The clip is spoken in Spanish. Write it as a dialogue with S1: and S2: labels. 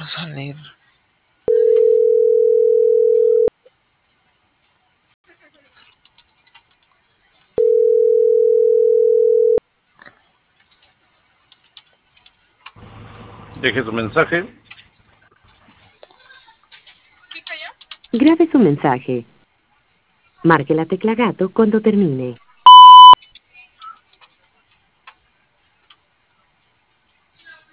S1: por salir.
S2: Deje su mensaje.
S3: Grabe su mensaje. Marque la tecla gato cuando termine.